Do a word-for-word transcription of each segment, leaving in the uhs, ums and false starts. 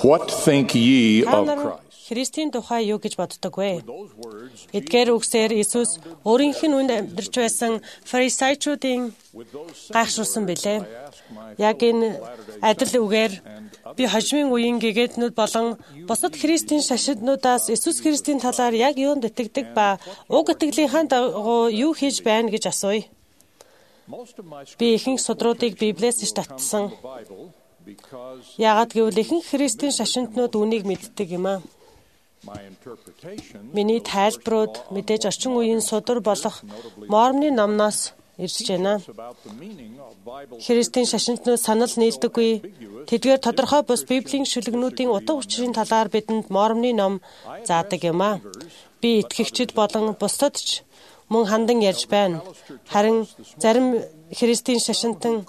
What think ye of Christ? Христийн тухай юу гэж боддог вэ? Эдгээр үгсээр Иесус өөрийнх нь үнд амьдарч байсан фарисеучуудын гайхшруулсан билээ. Яг энэ адил үгээр би хожмын үеийн гэгээтнүүд болон бусад Христийн шашинтнуудаас Иесус Христийн талаар яг юунд итгэдэг ба уг итгэлийнхаа дагуу юу хийж байна гэж асууя. Би ихэнх судруудыг Библиэс иш татсан. Яагаад гэвэл ихэнх Христийн шашинтнууд үнийг мэддэг юм аа. Миний тайлбарууд мэдээж орчин үеийн судар болох Мормоны номноос ирж байна. Христийн шашинтнууд санал нийлдэггүй. Тэдгээр тодорхой бус Библийн шүлэгнүүдийн утга учирын талаар бидэнд Мормоны ном заадаг юм аа. Би итгэгчид болон бусдад ч мөн хандан ярьж байна. Харин зарим Христийн шашинтан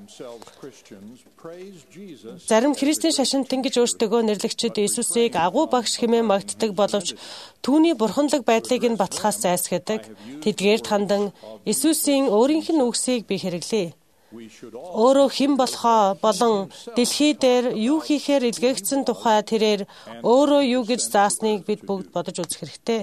зарим Христийн шашинтан гэж өөрсдөө нэрлэгчид Иесусыг агуу багш хэмээн магтдаг боловч түүний бурханлаг байдлыг нь баталгаас зайлсхийдэг. Тэдгээрд хандан Иесусийн өөрийнх нь үгсийг би хэрэглэе. Өөрөө хэн болохоо болон дэлхий дээр юу хийхээр илгээгдсэн тухай тэрээр өөрөө юу гэж заасныг бид бүгд бодож үзэх хэрэгтэй.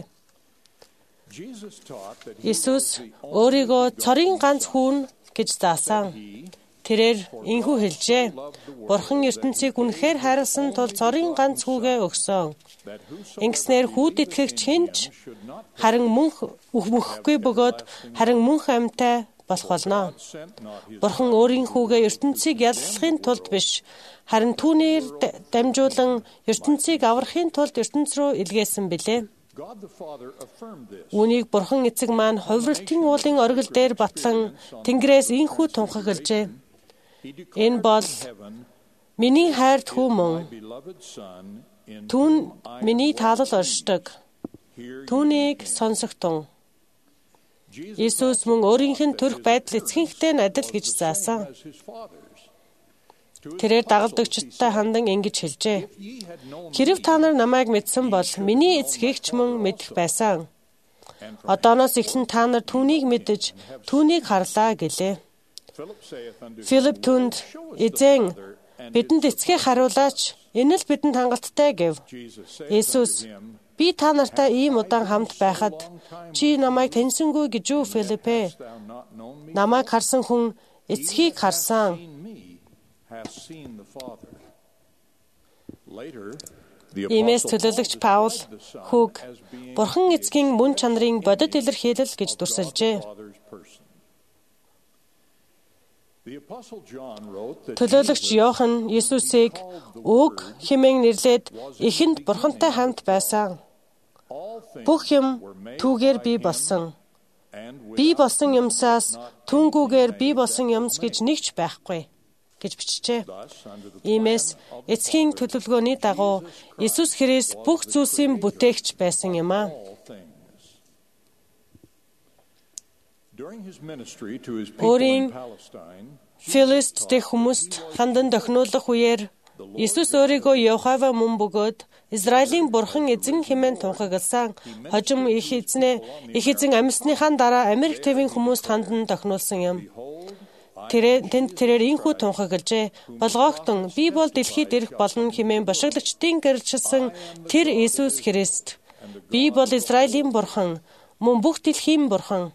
Иесус өөрийгөө цорын ганц хүүн гэж заасан. Тэрээр инхүү хэлжээ. Бурхан ертөнцийг үнэхээр хайрласан тул цорын ганц хүүгээ өгсөн. Ингэснээр хүүд итгэгч хинч харин мөнх мөхөхгүй бөгөөд харин мөнх амьтай болох болно. Бурхан өөрийн хүүгээ ертөнцийг яллахын тулд биш, харин түүнээр дамжуулан ертөнцийг аврахын тулд ертөнц рүү илгээсэн билээ. Үүнийг Бурхан эцэг маань хувирлтын уулын оргил дээр батлан Тэнгэрээс инхүү тунхаглажээ. Энэ бол миний хайрт хүү мөн. Түүн миний таалал оршдог. Түүнийг сонсогтун. Иесус мөн өөрийнх нь төрх байдал эцгийнхтэй адил гэж заасан. Тэрээр дагалдагчдтай хандан ингэж хэлжээ. Хэрв та нар намайг мэдсэн бол миний эцгийг ч мөн мэдэх байсан. Одооноос эхлэн та нар түүнийг мэдэж, түүнийг харлаа гэлээ. Филипп түнд эзэн бидэнд эцгээ харуулаач, энэ л бидэнд хангалттай гэв. Иесус би та нартай ийм удаан хамт байхад чи намайг таньсангүй гэж үү Филиппэ? Намайг харсан хүн эцгийг харсан. Иймээс төлөөлөгч Паул хүүг Бурхан эцгийн мөн чанарын бодит илэрхийлэл гэж дүрсэлжээ. Төлөөлөгч Иохан Иесусыг үг хэмээн нэрлээд эхэнд Бурхантай хамт байсан. Бүх юм түүгээр бий болсон. Бий болсон юмсаас түүнгүүгээр бий болсон юмс гэж нэгч байхгүй гэж бичжээ. Иймээс эцгийн төлөвлөгөөний дагуу Иесус Христ бүх зүйлсийн бүтээгч байсан юм аа. Өөрийн Филист дэх хүмүүст хандан дохинулах үеэр Иесус өөрийгөө Йохава мөн бөгөөд Израилийн бурхан эзэн хэмээн тунхагласан. Хожим их эзнээ их эзэн амьсныхаа дараа Америк төвийн хүмүүст хандан дохинулсан юм. Тэр тэнд тэрээр инхүү тунхаглажээ. Болгоогтон би бол дэлхийд ирэх болно хэмээн бошиглагчдын гэрэлжилсэн тэр Иесус Христ. Би бол Израилийн бурхан, мөн бүх дэлхийн бурхан.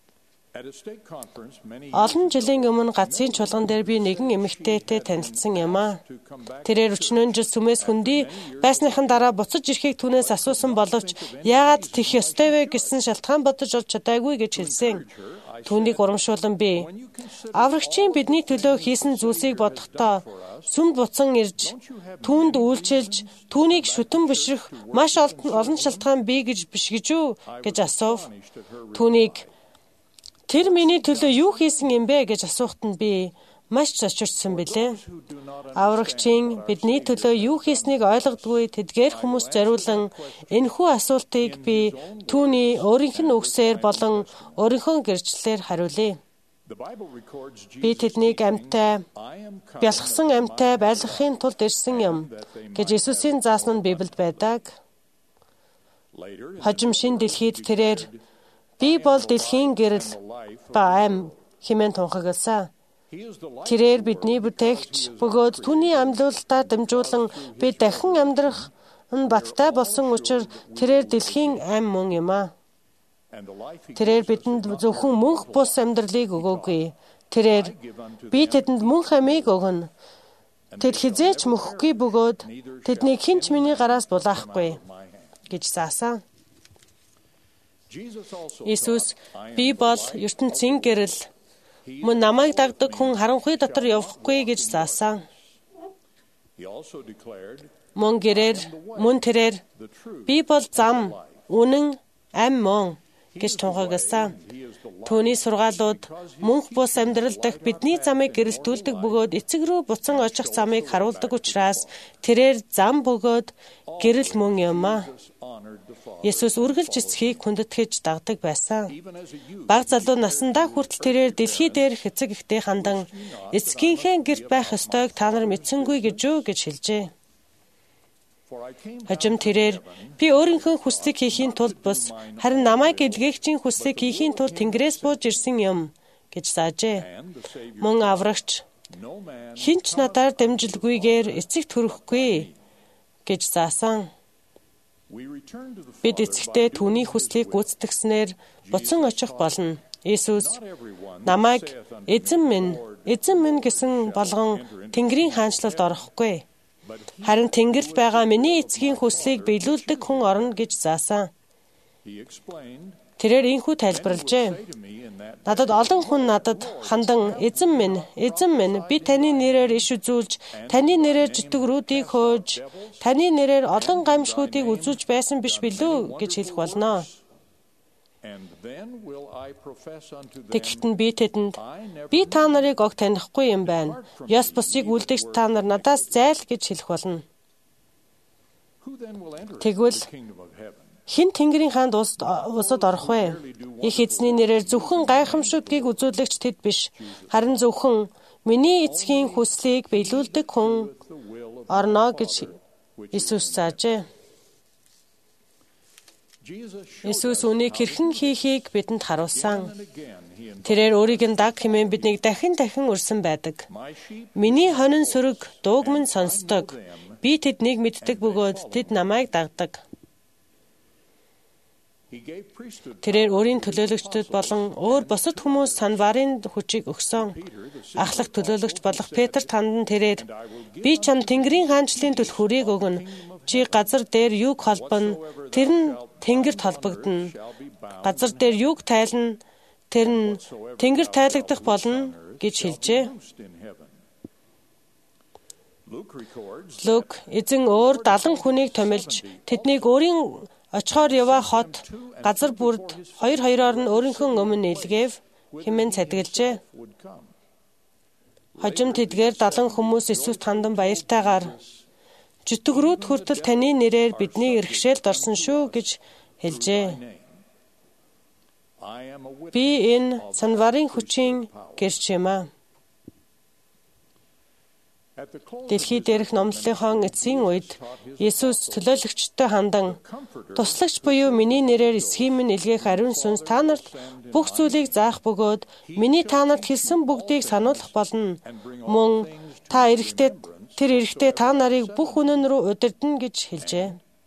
Олон жилийн өмнө гацын чуулган дээр би нэгэн эмэгтэйтэй танилцсан юм аа. Тэрээр өчнөн жил сүмээс хөндий байсныхан дараа буцаж ирэхийг түүнээс асуусан боловч яагаад тэх ёстой вэ гэсэн шалтгаан бодож олж чадаагүй гэж хэлсэн. Түүнийг урамшуулан би аврагчийн бидний төлөө хийсэн зүйлсийг бодохдоо сүмд буцан ирж түүнд үйлчилж түүнийг шүтэн бишрэх маш олон шалтгаан бий гэж биш гэж үү гэж асуув. Түүнийг тэр миний төлөө юу хийсэн юм бэ гэж асуухад нь би маш зочирдсан билээ. Аврагчийн бидний төлөө юу хийснийг ойлгодгүй тэдгээр хүмүүс зориулан энэхүү асуултыг би түүний өөрийнх нь үгсээр болон өөрийнхөө гэрчлэлээр хариулъя. Би тэднийг амьтаа, бялхсан амьтаа байлгахын тулд ирсэн юм гэж Иесусийн заасан нь Библиэд байдаг. Хожим шин дэлхийд тэрээр би бол дэлхийн гэрэл ба ам хэмээн тунхагласан. Тэрээр бидний бүтээгч бөгөөд түүний амьлуулалтаар дамжуулан бид дахин амьдрах нь баттай болсон учраас тэрээр дэлхийн ам мөн юм аа. Тэрээр бидэнд зөвхөн мөнх бус амьдралыг өгөөгүй. Тэрээр би тэдэнд мөнх амийг өгнө. Тэд хизээч мөхгүй бөгөөд тэднийг хэн ч миний гараас булаахгүй гэж заасан. Иесус би бол ертөнцийн гэрэл. Мөн намайг дагдаг хүн харанхуй дотор явахгүй гэж заасан. Мөн гэрээр мөн тэрээр би бол зам, үнэн, ам мөн гэж тунхагласан. Түүний сургаалууд мөнх бус амьдрал дахь бидний замыг гэрэлтүүлдэг бөгөөд эцэг рүү буцан очих замыг харуулдаг учраас тэрээр зам бөгөөд гэрэл мөн юм аа. Есүс үргэлж эцгийг хүндэтгэж дагдаг байсан. Бага залуу насндаа хүртэл тэрээр дэлхий дээрх эцэг ихтэй хандан эцгийнхээ гэрт байх ёстойг та нар мэдсэнгүй гэж юу гэж хэлжээ. Хожим тэрээр би өөрийнхөө хүслийг хийхийн тулд бус харин намайг илгээгчийн хүслийг хийхийн тулд Тэнгэрээс бууж ирсэн юм гэж заажээ. Мөн аврагч хинч надаар дамжилгүйгээр эцэгт хүрэхгүй гэж заасан. Бид эцэгтэй түүний хүслийг гүйцэтгснээр буцан очих болно. Иесус намайг эзэн минь, эзэн минь гэсэн болгон Тэнгэрийн хаанчлалд орохгүй. Харин Тэнгэрлд байгаа миний эцгийн хүслийг биелүүлдэг хүн орно гэж заасан. Тэрээр ийхүү тайлбарлажээ. Надад олон хүн надад хандан эзэн минь, эзэн минь би таны нэрээр иш үзүүлж, таны нэрээр житгрүүдийг хөөж, таны нэрээр олон гамшгуудыг үзүүлж байсан биш билүү гэж хэлэх болно. Тэгэхэд нь би тэдэнд би та нарыг огт танихгүй юм байна. Ёс бусыг үлдэгч та нар надаас зайл гэж хэлэх болно. Тэгвэл хэн Тэнгэрийн хаанд усад орох вэ? Их эзний нэрээр зөвхөн гайхамшигтгийг үзүүлэгч тэд биш. Харин зөвхөн миний эцгийн хүслийг биелүүлдэг хүн орно гэж Иесус заажээ. Иесус үүнийг хэрхэн хийхийг бидэнд харуулсан. Тэрээр өөрийг нь даг хэмээн биднийг дахин дахин урьсан байдаг. Миний хонин сүрэг дууг минь сонсдог. Би тэднийг мэддэг бөгөөд тэд намайг дагдаг. Тэрээр өөрийн төлөөлөгчдөд болон өөр бусад хүмүүс санварын хүчийг өгсөн. Ахлах төлөөлөгч болох Петр тандан тэрээр би чам Тэнгэрийн хаанчлалын түлхүүрийг өгнө. Чи газар дээр юуг холбоно, тэр нь Тэнгэрт холбогдно. Газар дээр юуг тайлна, тэр нь Тэнгэр тайлагдах болно гэж хэлжээ. Лук эзэн өөр далан хүнийг томилж тэднийг өөрийн очихоор яваа хот газар бүрд хоёр хоёроор нь өөрийнхөө өмнө илгээв хэмээн цадгалжээ. Хожим тэдгээр далан хүмүүс Иесуст хандан баяртайгаар житгрүүд хүртэл таны нэрээр бидний иргэшээлд орсон шүү гэж хэлжээ. Би энэ санварын хүчийн гэрч юм аа. Дэлхий дээрх номлолынхон эцсийн үед Иесус төлөөлөгчдөө хандан туслагч буюу миний нэрээр эсхийн минь илгээх ариун сүнс та нарт бүх зүйлийг заах бөгөөд миний та нарт хэлсэн бүгдийг сануулах болно. Мөн та эрэхтэй тэр эрэхтэй та нарыг бүх үнэн рүү удирдна гэж хэлжээ.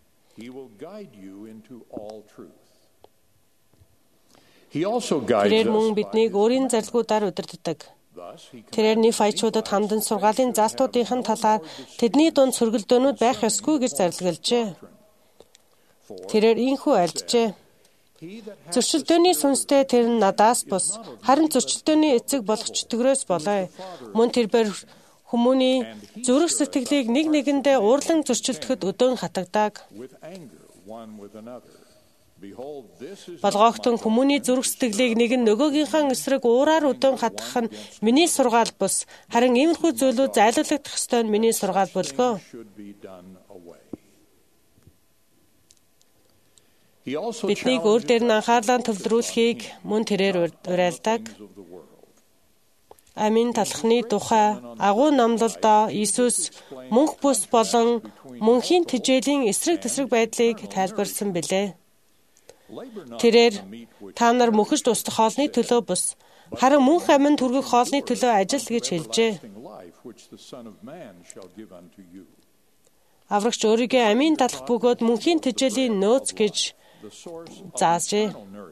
Тэрээр мөн биднийг өөрийн зарилгуудаар удирддаг. Тэрээр неф аячуудад хандан сургаалын заалтуудынхын талаар тэдний дунд сөргөлдөөнүүд байх ёсгүй гэж зарлигалжээ. Тэрээр ийхүү альджээ. Зөрчилдөөний сүнстэй тэр нь надаас бус, харин зөрчилдөөний эцэг болох чөтгөрөөс болоо. Мөн тэр бэр хүмүүний зүрх сэтгэлийг нэг нэгэндээ уурлан зөрчилдөхэд өдөөн хатагдаг. Болгоогтон хүмүүний зүрх сэтгэлийг нэг нь нөгөөгийнхөө эсрэг уураар өдөөн хатгах нь миний сургаал бус. Харин иймэрхүү зүйлүүд зайлуулагдах ёстой нь миний сургаал бөлгөө. Биднийг өөр дээр нь анхаарлаа төвлөрүүлэхийг мөн тэрээр уриалдаг. Амийн талхны тухай агуу номлолдоо Иесус мөнх бүс болон мөнхийн тэжээлийн эсрэг тэсрэг байдлыг тайлбарласан билээ. Тэрээр та нар мөхөж тусдах хоолны төлөө бус, харин мөнх аминд хүргэх хоолны төлөө ажил гэж хэлжээ. Аврагч өөрийгөө амийн талах бөгөөд мөнхийн тэжээлийн нөөц гэж заажээ.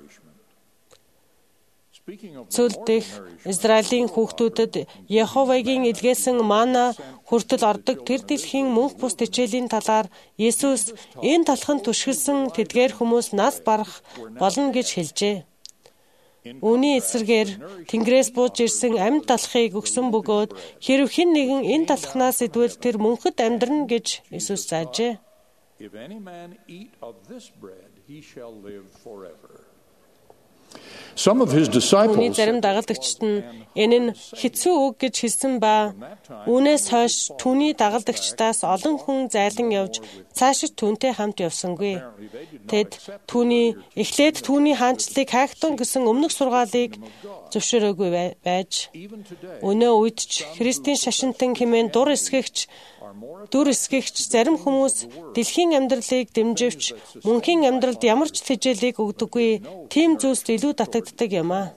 Цүл дэх Израилийн хүүхдүүдэд Яховагийн илгээсэн мана хүртэл ордог тэр дэлхийн мөнх бус тэжээлийн талаар Есүс энэ талханд түшгэлсэн тэдгээр хүмүүс нас барах болно гэж хэлжээ. Үүний эсрэгээр Тэнгэрээс бууж ирсэн амьд талхыг өгсөн бөгөөд хэрэв хэн нэгэн энэ талхнаас идвэл тэр мөнхөд амьдрна гэж Есүс заажээ. Some of his Үүний disciples зарим дагалдагчид нь энэ нь хэцүү үг гэж хэлсэн ба үүнээс хойш түүний дагалдагчдаас олон хүн зайлан явж цаашид түүнтэй хамт явсангүй. Тэд түүний эхлээд түүний хаанчлалыг хайхтун гэсэн өмнөх сургаалыг зөвшөөрөөгүй байж өнөө үед ч Христийн шашинтан хэмээн дур эсгэгч Дүр эсгэгч зарим хүмүүс дэлхийн амьдралыг дэмживч мөнхийн амьдралд ямар ч тэжээлийг өгдөггүй тийм зүйлс илүү татагддаг юм аа.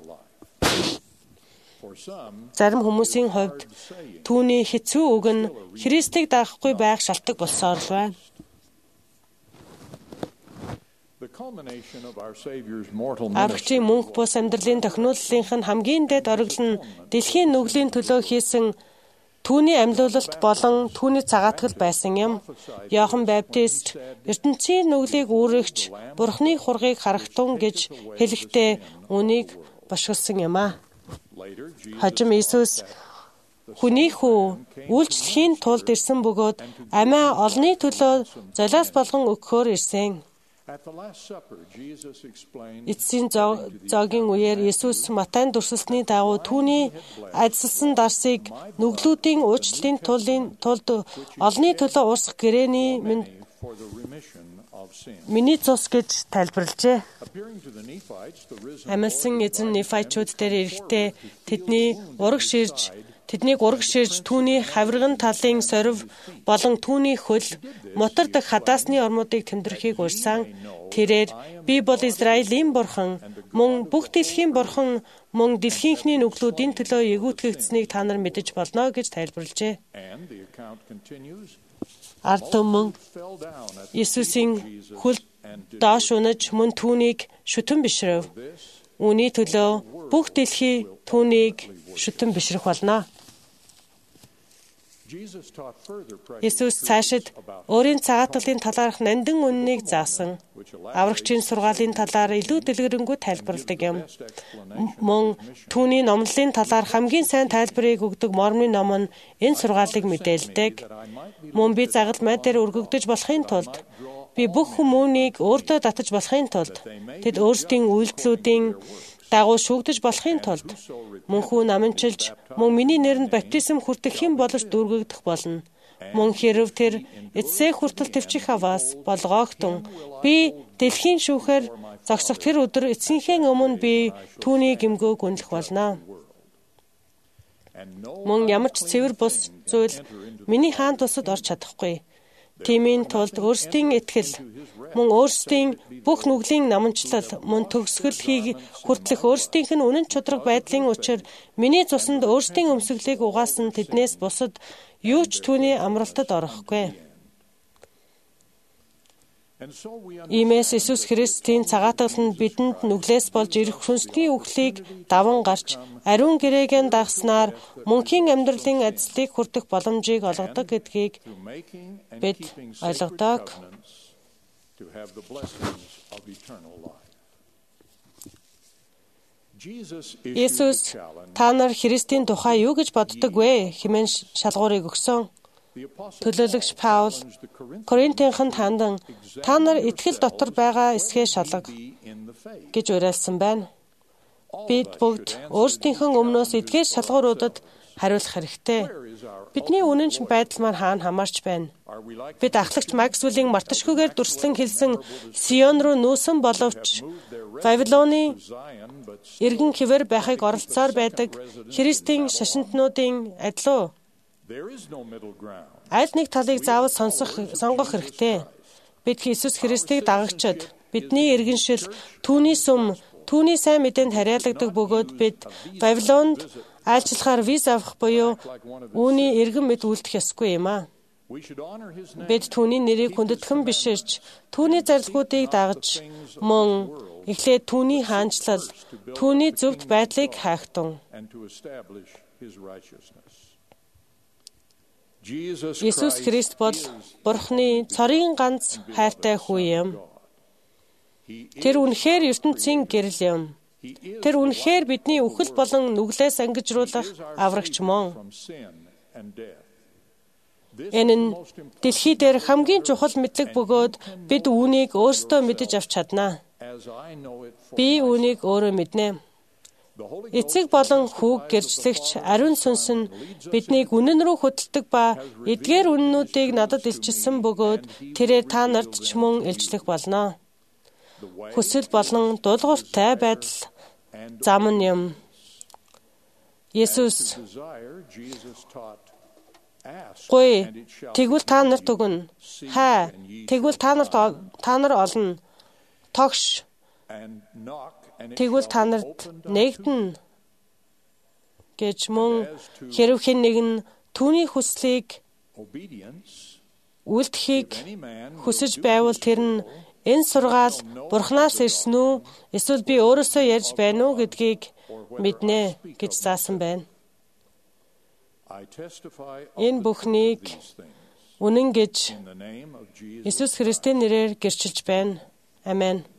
Зарим хүмүүсийн хувьд түүний хэцүү үг нь Христийг даахгүй байх шалтгаан болсоор л байна. Аврагчийн мөнх бус амьдралын тохиолдлынх нь хамгийн дээд оргил нь дэлхийн нүглийн төлөө хийсэн түүний амьлуулалт болон түүний цагаатгал байсан юм. Иохан Баптист ертөнцийн нүглийг үүрэгч Бурхны хургийг харагтун гэж хэлэхдээ үнийг бошгосон юм а. Хожим Иесус хүний хүү үйлчлэхийн тулд ирсэн бөгөөд амиа олны төлөө золиос болгон өгөхөөр ирсэн. Эцсийн зоогийн үеэр Есүс Матайн дүрслэлтний дагуу түүний ажилласан дарсыг нүглүүдийн уучлалын тулд олны төлөө уурсах гэрээний миний цус гэж тайлбарлажээ. Амилсан эзэн Нефайчууд дээр ирэхдээ тэдний ураг ширж Тэднийг ураг ширж түүний хавирган талын сорив болон түүний хөл мотор дэх хадаасны ормуудыг тэмдэрлэхийг урьсан. Тэрээр би бол Израилийн бурхан, мөн бүх дэлхийн бурхан, мөн дэлхийнхний нүглүүдийн төлөө эгүүтгэгдсэнийг та нар мэдэж болно гэж тайлбарлажээ. Ард түмэн Иесусийн хөл доош унаж мөн түүнийг шүтэн бишрэв. Үүний төлөө бүх дэлхий түүнийг шүтэн бишрэх болно. Есүс цаашид өөрийн цагаатгалын талаарх нандин үннийг заасан. Аврагчийн сургаалын талаар илүү дэлгэрэнгүй тайлбарладаг юм. Мөн түүний номлолын талаар хамгийн сайн тайлбарыг өгдөг Мормны ном нь энэ сургаалыг мэдээлдэг. Мөн би загал майдаар өргөгдөж болохын тулд би бүх хүмүүнийг өөртөө татаж болохын тулд тэд өөрсдийн үйлдэлүүдийн дагуу шүүгдэж болохын тулд мөнхүү наманчилж мөн миний нэрнд баптизм хүртэх хэн болж дүүргэгдэх болно. Мөн хэрв тэр эцсээ хүртэл төвчих аваас болгоогтун би дэлхийн шүүхээр зогсох тэр өдөр эцгийнхээ өмнө би түүний гэмгөө гүнлэх болно. Мөн ямар ч цэвэр бус зүйл миний хаан тусад орч чадахгүй. Тиймийн тулд өөрсдийн итгэл мөн өөрсдийн бүх нүглийн наманчлал мөн төгсгөлхийг хүртлэх өөрсдийнх нь үнэн чудраг байдлын учир миний цуснд өөрсдийн өмсгөлийг угаасан тэднээс бусад юу ч түүний амралтад орохгүй. Иймээс Иесус Христийн цагаатгал нь бидэнд нүглээс болж ирэх хүнсний үхлийг даван гарч ариун гэрээгэн дагснаар мөнхийн амьдралын ажлыг хүртэх боломжийг олгодог гэдгийг бид ойлгодог. Иесус та нар Христийн тухай юу гэж боддог вэ хэмээн шалгуурыг өгсөн. Төлөөлөгч Паул Коринтынханд хандан та нар итгэл дотор байгаа эсгээ шалга гэж уриалсан байна. Бид бүгд өөрсдийнхөө өмнөөс эдгээр шалгууруудад хариулах хэрэгтэй. Бидний үнэнч байдал маань хаана хамаарч байна. Бид ахлагч Максвеллийн марташгүйгээр дүрслэн хэлсэн Сион руу нүүсэн боловч Вавилоны эргэн хэвээр байхыг оролцоор байдаг Христийн шашинтнуудын адил уу? Аль нэг талыг заавал сонсох сонгох хэрэгтэй. Бид Иесус Христийг дагагчид бидний иргэншил түүний сүм Түүний сайн мэдээнд хариалагддаг бөгөөд бид Бабилонд айлчлахаар виз авах буюу үүний иргэн мэд үлдэх ёсгүй юм аа. Бид түүний нэрийг хүндэтгэн биширч, түүний зарилгуудыг дагаж, мөн эхлээд түүний хаанчлал, түүний зөвхт байдлыг хаахтун. Есүс Христ бол Бурхны цорын ганц хайртай хүү юм. Тэр үнэхээр ертөнцийн гэрэл юм. Тэр үнэхээр бидний үхэл болон нүглээс ангижруулах аврагч мөн. Энэ нь дэлхий дээр хамгийн чухал мэдлэг бөгөөд бид үүнийг өөрсдөө мэдэж авч чаднаа. Би үүнийг өөрөө мэднэ. Эцэг болон хүүг гэрчлэгч ариун сүнс нь биднийг үнэн рүү хөдөлдөг ба эдгээр үнэнүүдийг надад илчилсэн бөгөөд тэрээр та нарт ч мөн илчлэх болно. Хүсэл болон дуулууртай байдал зам нь юм. Есүс Гуй, тэгвэл та нарт өгнө. Хай, тэгвэл та нарт та нар олно. Тогш, тэгвэл та нарт нэгдэнэ гэж мөн хэрэв хэн нэг нь түүний хүслийг үлдэхийг хүсэж байвал тэр нь энэ сургаал Бурханаас ирсэн үү эсвэл би өөрөөсөө ярьж байна уу гэдгийг мэднэ гэж заасан байна. Энэ бүхнийг үнэн гэж Иесус Христийн нэрээр гэрчилж байна. Амен.